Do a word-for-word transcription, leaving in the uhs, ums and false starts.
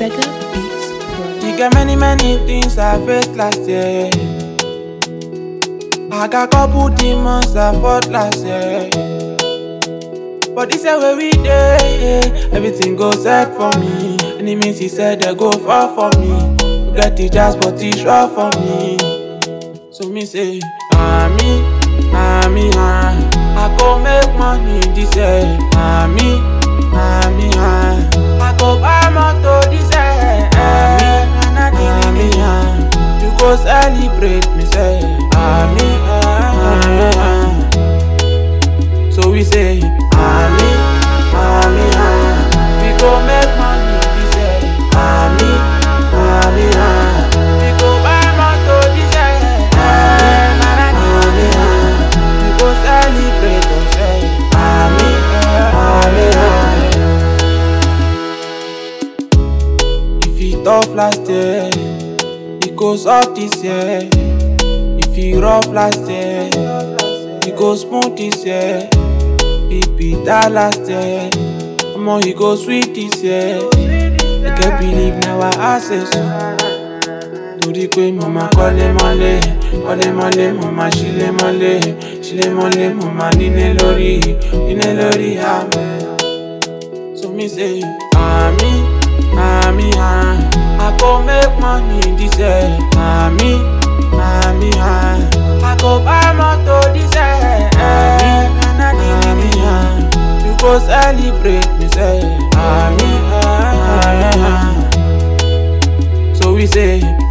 Sega Beats Pro. You get many, many things I faced last year. I got couple demons I fought last year. But this year where we dey, everything goes set for me. Enemies he said they go far for me. Get the jazz but it's rough for me. So me say, Ami, Ami, ah, I go make money this year. Ami, Ami, ah, I go buy motor this year. Ami, Ami, ah, you go celebrate me say. Ami, Ami, ah. So we say, Ami, Ami, ah, we go make money this year. Ami, Ami, ah, we go buy motor this year. Ami, ah, we go celebrate and say, Ami, Ami, ah. If it tough last year, it goes up this year. If it rough last year, it goes smooth this year. It bitter last year, omo he go sweet this year. I can't believe now I access you. Torí pé mo ma kọ́lé mọ́lé, kọ́lé mọ́lé, mo ma ṣílé mọ́lé, ṣílé mọ́lé, mo ma nílé lórí, nílé lórí àmẹ́. So me say, Ami, Ami, ah, I go make money this year. Ami, Ami, ah, I go buy motor this year. Ami, Ami, ah, you go celebrate me say. Ami, Ami, ah. So we say,